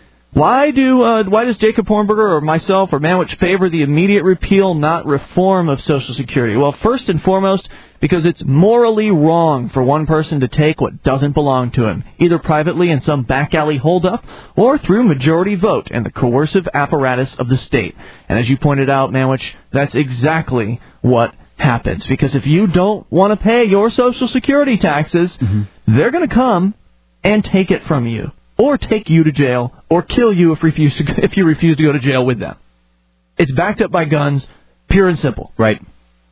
Why do uh, why does Jacob Hornberger or myself or Manwich favor the immediate repeal, not reform of Social Security? Well, first and foremost, because it's morally wrong for one person to take what doesn't belong to him, either privately in some back alley holdup or through majority vote and the coercive apparatus of the state. And as you pointed out, Manwich, that's exactly what happens. Because if you don't want to pay your Social Security taxes, mm-hmm. they're going to come and take it from you, or take you to jail, or kill you if, refuse to, if you refuse to go to jail with them. It's backed up by guns, pure and simple. Right.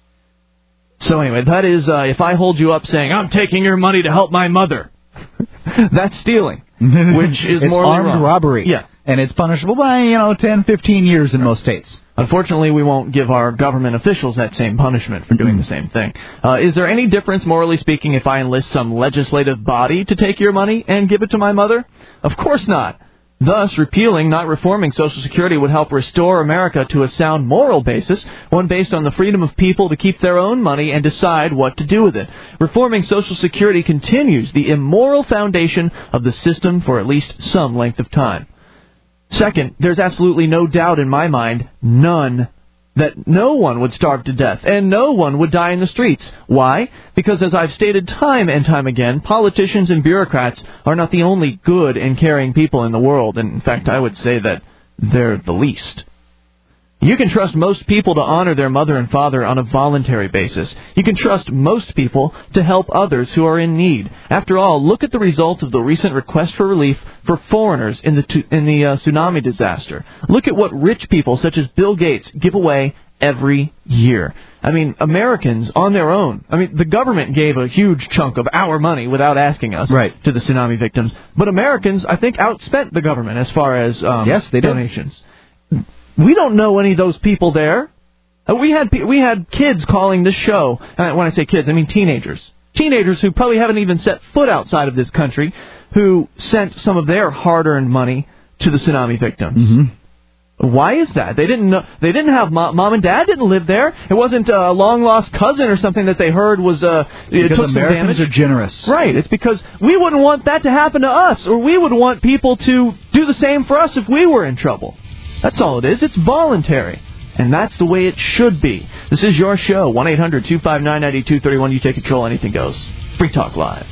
So anyway, that is, uh, if I hold you up saying, I'm taking your money to help my mother, that's stealing, which is it's morally armed wrong. robbery. Yeah. And it's punishable by, you know, ten, fifteen years in most states. Unfortunately, we won't give our government officials that same punishment for doing the same thing. Uh, is there any difference, morally speaking, if I enlist some legislative body to take your money and give it to my mother? Of course not. Thus, repealing, not reforming Social Security would help restore America to a sound moral basis, one based on the freedom of people to keep their own money and decide what to do with it. Reforming Social Security continues the immoral foundation of the system for at least some length of time. Second, there's absolutely no doubt in my mind, none, that no one would starve to death and no one would die in the streets. Why? Because as I've stated time and time again, politicians and bureaucrats are not the only good and caring people in the world. And in fact, I would say that they're the least. You can trust most people to honor their mother and father on a voluntary basis. You can trust most people to help others who are in need. After all, look at the results of the recent request for relief for foreigners in the in the uh, tsunami disaster. Look at what rich people such as Bill Gates give away every year. I mean, Americans on their own. I mean, the government gave a huge chunk of our money without asking us right. to the tsunami victims. But Americans, I think, outspent the government as far as um, yes, they donations. did. We don't know any of those people there. Uh, we had we had kids calling this show. Uh, when I say kids, I mean teenagers. Teenagers who probably haven't even set foot outside of this country, who sent some of their hard-earned money to the tsunami victims. Mm-hmm. Why is that? They didn't know. They didn't have mom, mom and dad didn't live there. It wasn't a long-lost cousin or something that they heard was uh, it because took some Americans damage. are generous. Right. It's because we wouldn't want that to happen to us, or we would want people to do the same for us if we were in trouble. That's all it is. It's voluntary. And that's the way it should be. This is your show, one eight hundred two five nine nine two three one. You take control, anything goes. Free Talk Live.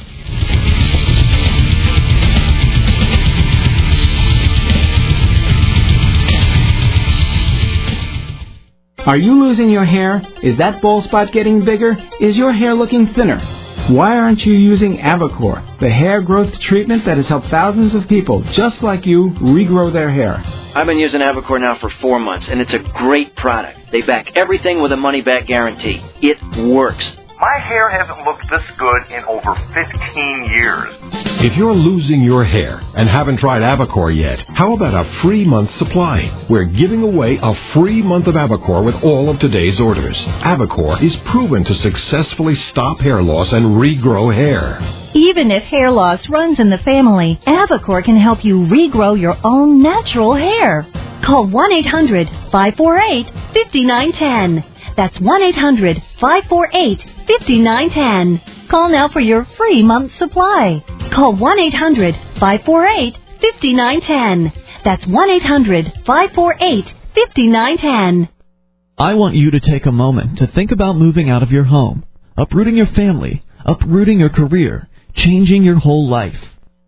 Are you losing your hair? Is that bald spot getting bigger? Is your hair looking thinner? Why aren't you using Avacor, the hair growth treatment that has helped thousands of people just like you regrow their hair? I've been using Avacor now for four months, and it's a great product. They back everything with a money-back guarantee. It works. My hair hasn't looked this good in over fifteen years. If you're losing your hair and haven't tried Avacor yet, how about a free month supply? We're giving away a free month of Avacor with all of today's orders. Avacor is proven to successfully stop hair loss and regrow hair. Even if hair loss runs in the family, Avacor can help you regrow your own natural hair. Call one eight hundred five four eight five nine one zero. That's one eight hundred five four eight five nine one zero. Call now for your free month supply. Call one eight hundred five four eight five nine one zero. That's one eight hundred five four eight five nine one zero. I want you to take a moment to think about moving out of your home, uprooting your family, uprooting your career, changing your whole life.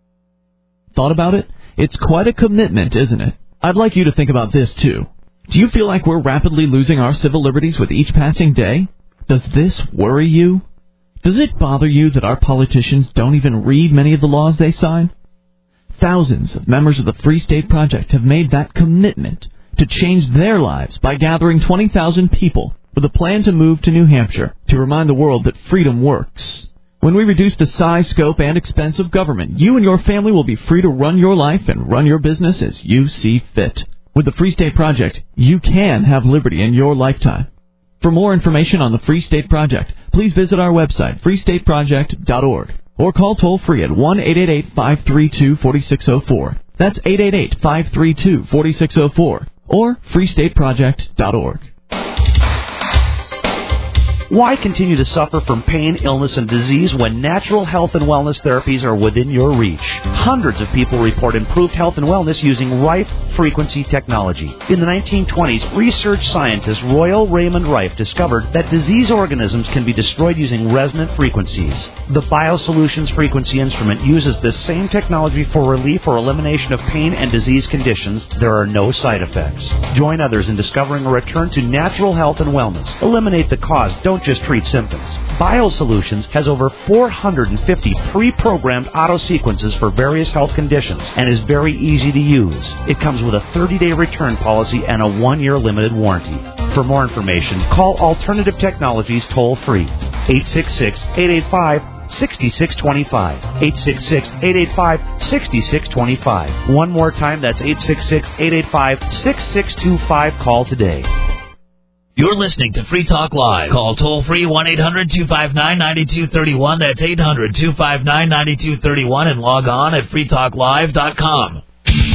Thought about it? It's quite a commitment, isn't it? I'd like you to think about this, too. Do you feel like we're rapidly losing our civil liberties with each passing day? Does this worry you? Does it bother you that our politicians don't even read many of the laws they sign? Thousands of members of the Free State Project have made that commitment to change their lives by gathering twenty thousand people with a plan to move to New Hampshire to remind the world that freedom works. When we reduce the size, scope, and expense of government, you and your family will be free to run your life and run your business as you see fit. With the Free State Project, you can have liberty in your lifetime. For more information on the Free State Project, please visit our website, free state project dot org, or call toll-free at one eight eight eight five three two four six zero four. That's eight eight eight five three two four six zero four, or free state project dot org. Why continue to suffer from pain, illness, and disease when natural health and wellness therapies are within your reach? Hundreds of people report improved health and wellness using Rife frequency technology. In the nineteen twenties, research scientist Royal Raymond Rife discovered that disease organisms can be destroyed using resonant frequencies. The BioSolutions frequency instrument uses this same technology for relief or elimination of pain and disease conditions. There are no side effects. Join others in discovering a return to natural health and wellness. Eliminate the cause. Don't just treat symptoms. BioSolutions has over four hundred fifty pre-programmed auto sequences for various health conditions and is very easy to use. It comes with a thirty-day return policy and a one-year limited warranty. For more information, call Alternative Technologies toll-free, eight six six, eight eight five, six six two five, eight six six, eight eight five, six six two five. One more time, that's eight six six, eight eight five, six six two five. Call today. You're listening to Free Talk Live. Call toll-free one eight hundred two five nine nine two three one. That's eight hundred two five nine nine two three one, and log on at free talk live dot com.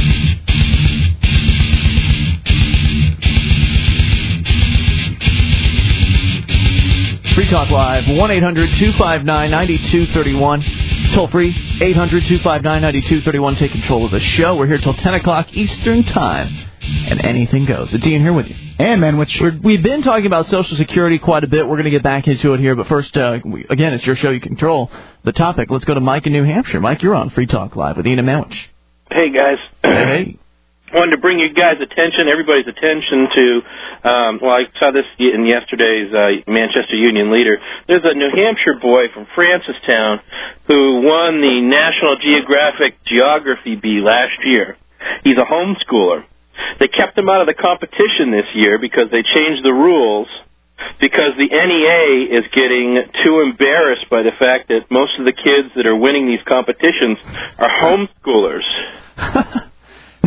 Free Talk Live, one eight hundred two five nine nine two three one. Toll free, eight hundred two five nine nine two three one. Take control of the show. We're here till ten o'clock Eastern Time. And anything goes. It's Ian here with you. And, man, which We're, we've been talking about Social Security quite a bit. We're going to get back into it here. But first, uh, we, again, it's your show. You control the topic. Let's go to Mike in New Hampshire. Mike, you're on Free Talk Live with Ian and Manwich. Hey, guys. Hey. Wanted to bring you guys' attention, everybody's attention to, um, well, I saw this in yesterday's uh, Manchester Union Leader. There's a New Hampshire boy from Francistown who won the National Geographic Geography Bee last year. He's a homeschooler. They kept him out of the competition this year because they changed the rules because the N E A is getting too embarrassed by the fact that most of the kids that are winning these competitions are homeschoolers.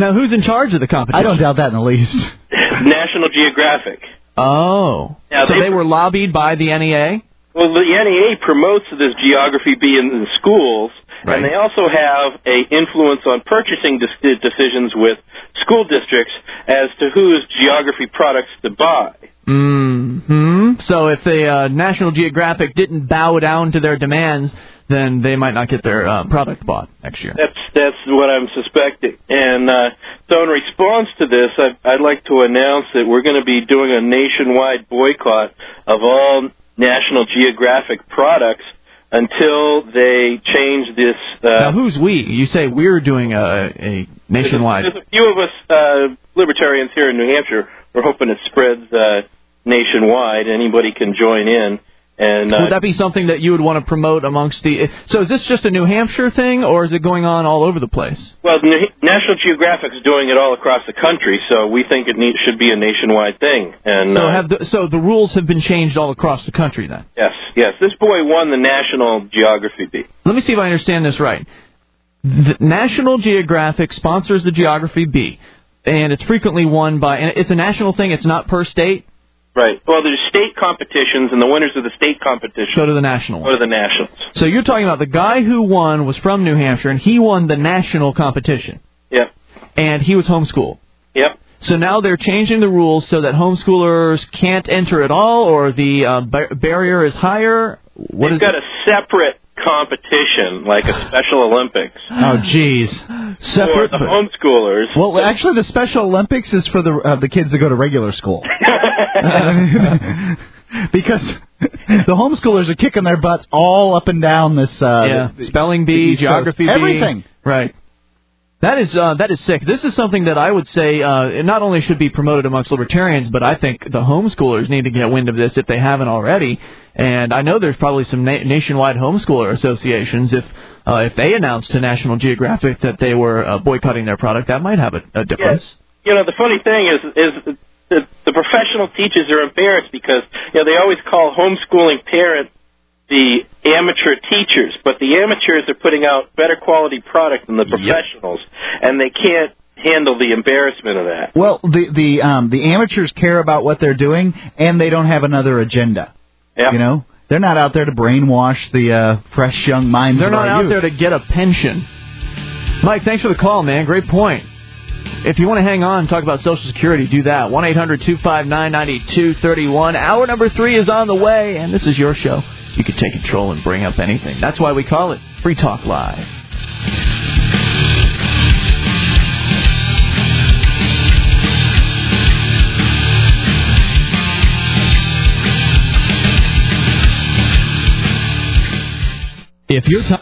Now, who's in charge of the competition? I don't doubt that in the least. National Geographic. Oh. Now, so they- they were lobbied by the N E A? Well, the N E A promotes this Geography B in the schools, Right. and they also have a influence on purchasing dis- decisions with school districts as to whose geography products to buy. Hmm. So if the uh, National Geographic didn't bow down to their demands, then they might not get their uh, product bought next year. That's that's what I'm suspecting. And uh, so in response to this, I'd, I'd like to announce that we're going to be doing a nationwide boycott of all National Geographic products until they change this. Uh, now, who's we? You say we're doing a, a nationwide. There's a few of us uh, libertarians here in New Hampshire. We're hoping it spreads uh, nationwide. Anybody can join in. And uh, would that be something that you would want to promote amongst the... So is this just a New Hampshire thing, or is it going on all over the place? Well, National Geographic's doing it all across the country, so we think it need, should be a nationwide thing. And So, uh, have the, so the rules have been changed all across the country, then? yes, yes, this boy won the National Geography Bee. Let me see if I understand this right. The National Geographic sponsors the Geography Bee, and it's frequently won by... And it's a national thing, it's not per state? Right. Well, there's state competitions, and the winners of the state competition Go to the national go to the nationals. So you're talking about the guy who won was from New Hampshire, and he won the national competition. Yep. And he was homeschooled. Yep. So now they're changing the rules so that homeschoolers can't enter at all, or the uh, bar- barrier is higher? What They've is got a separate competition, like a Special Olympics. Oh, jeez. For the homeschoolers. Well, actually, the Special Olympics is for the uh, the kids that go to regular school. Because the homeschoolers are kicking their butts all up and down this. Uh, yeah, the, spelling the bee, East geography Coast. bee. Everything. Right. That is uh, that is sick. This is something that I would say uh, it not only should be promoted amongst libertarians, but I think the homeschoolers need to get wind of this if they haven't already. And I know there's probably some na- nationwide homeschooler associations. If uh, if they announced to National Geographic that they were uh, boycotting their product, that might have a, a difference. Yes. You know, the funny thing is, is the, the professional teachers are embarrassed because you know they always call homeschooling parents the amateur teachers, but the amateurs are putting out better quality product than the professionals, yep. and they can't handle the embarrassment of that. Well, the the um, the amateurs care about what they're doing, and they don't have another agenda. Yep. You know, they're not out there to brainwash the uh, fresh young minds. They're of not our out youth. there to get a pension. Mike, thanks for the call, man. Great point. If you want to hang on and talk about Social Security, do that. one eight hundred two five nine nine two three one. Hour number three is on the way, and this is your show. You can take control and bring up anything. That's why we call it Free Talk Live. If you're t-